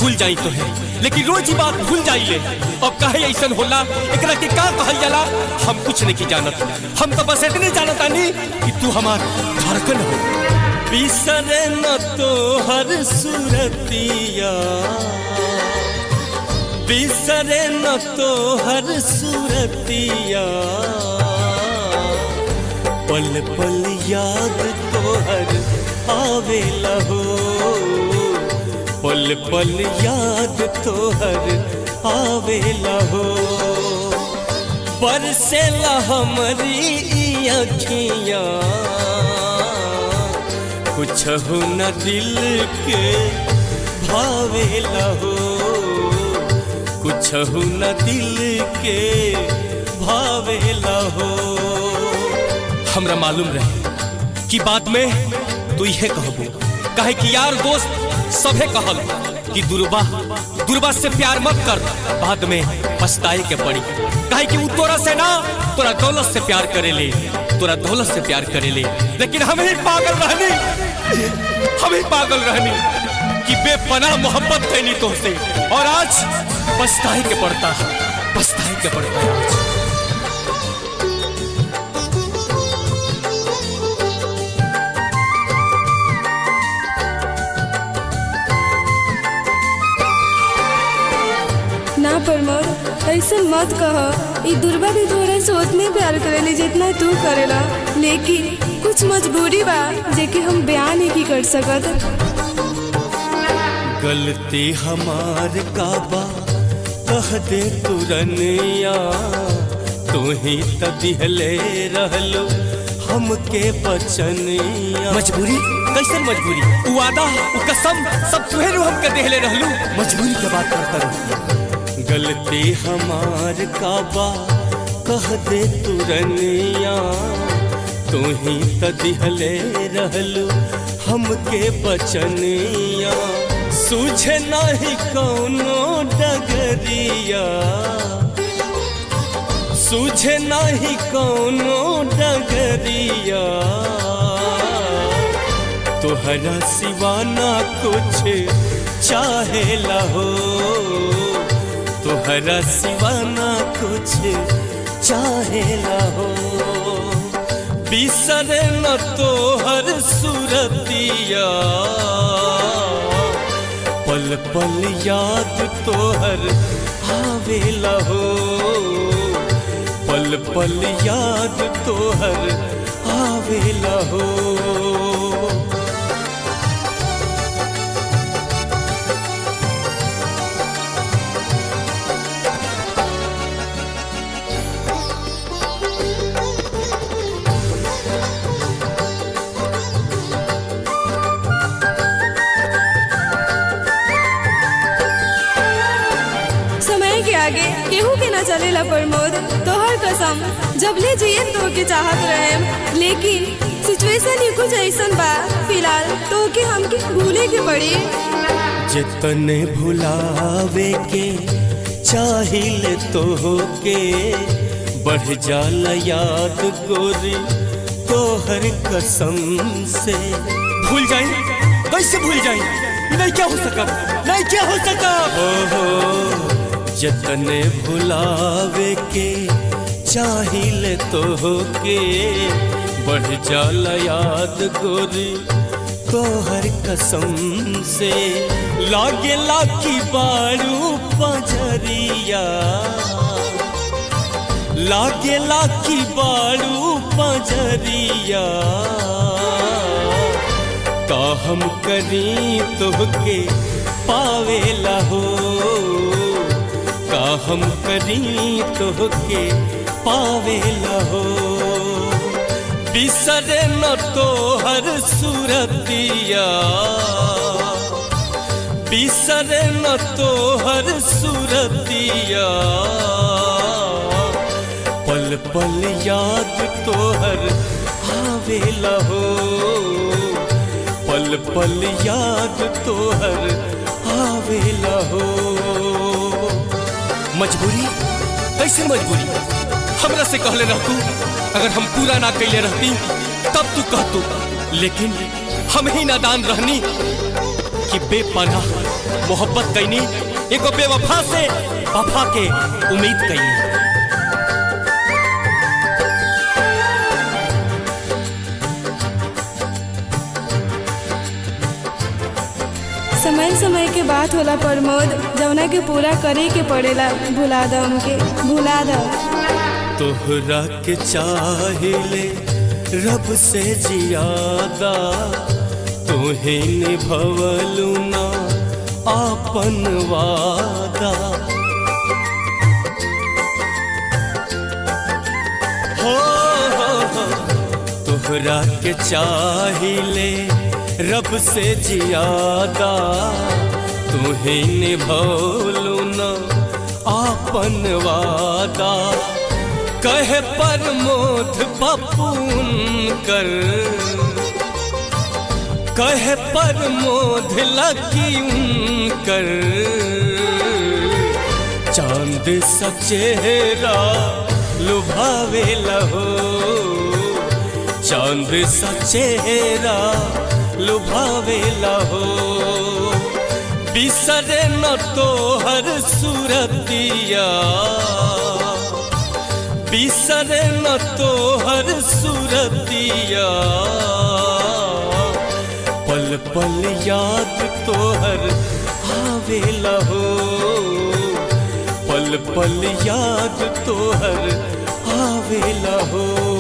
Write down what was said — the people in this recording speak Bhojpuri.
भूल जाई तो है, लेकिन रोज ही बात भूल जाई ले। अब काहे ऐसन होला, एकरा के का कहल जाला हम कुछ नहीं जानत। हम तो बस इतने जानत आनी कि तू हमार धड़कन हो। बिसरे न तो हर सूरतिया, बिसरे न तो हर सूरतिया, पल पल याद तो हर आवेला हो, पल पल याद तो हर आवेला हो। बरसेला हमारी अखियाँ, कुछ हो न दिल के भावेला हो, कुछ हो न दिल के भावेला हो। हमरा मालूम रहे कि बाद में तू यह कहबो, काहे कि यार दोस्त सभे कहल कि दुर्बा से प्यार मत कर, बाद में पछताए के पड़ी। काहे कि वो तोरा से ना, तोरा दौलत से प्यार करेले, तोरा दौलत से प्यार करेले। लेकिन हम ही पागल रहनी कि बेपनाह मोहब्बत कैनी तुमसे, और आज पछताए के पड़ता है, पछताए के पड़ता है आज। ना प्रमोद, ऐसे मत कह। ई दुर्बा भी तोरे से उतने प्यार करेली जितना तू करेला, लेकिन कुछ मजबूरी बा जेके हम बयान ही की कर सकत। गलती हमार का बा कह दे तुरनिया, तू ही त दिहले रहलो हमके बचनिया। मजबूरी? कैसन मजबूरी? उ वादा, उ कसम सब तुहे रू हमके देहले रहलू। मजबूरी के बात करता रहू। गलती हमार का बा कह दे तुरनिया, तू ही त दिहले रहलू हमके बचनिया। सूझे नहीं कौनो डगरिया, सूझे नहीं कौनो डगरिया, तोहरा सिवाना कुछ चाहेला हो, तोहरा सिवाना कुछ चाहेला हो। बिसरे न तो हर सूरतिया, पल पल याद तो हर आवेला हो, पल पल याद तो हर आवेला हो। आगे केहू के ना चलेला प्रमोद, तोहर कसम जब ले जिए तो के चाहत रहे, लेकिन सिचुएशन ही कुछ ऐसन बा फिलहाल तो के हमके भूले के पड़ी। जितने भुलावे के चाहिए तो के बढ़ जाला याद गोरी तोहर कसम से। भूल जाई? कैसे भूल जाई? नहीं क्या हो सका, नहीं क्या हो सका। हो जतने भुलावे के चाहिए तो के बढ़ जाला याद गोरी तोहर कसम से। लागे लागी बारू पजरिया, लागे लागी बारू पजरिया, का हम करी तोहके पावेला हो, का हम करी तोहके पावेला हो। बिसरे न तो हर सूरतिया, बिसरे न तो हर सूरतिया, पल पल याद तो हर आवेला हो, पल पल याद तो हर आवेला हो। मजबूरी? कैसे मजबूरी? हमरा से कहले रहतू, अगर हम पूरा ना कैले रहती तब तू कहतू, लेकिन हम ही नादान रहनी कि बेपनाह मोहब्बत कैनी, एगो बेवफा से वफा के उम्मीद कैनी। समय समय के बात होला प्रमोद, जौना के पूरा करे के पड़ेला। भुला द हमके, भुला द। तोहरा के चाहिले रब से जियादा, तोहे निभवलू ना आपन वादा। हो तोहरा के चाहिले रब से जियादा, तुहे निभौलू न आपन वादा। कहे प्रमोद पपून कर, कहे प्रमोद लकीन कर, चांद सा चेहरा लुभावे लहो, चांद सा चेहरा लुभावे लहो। बिसरे न तोहर सूरतिया, बिसरे न तोहर सूरतिया। पल पल याद तोहर आवे लहो, पल पल याद तोहर आवे लहो।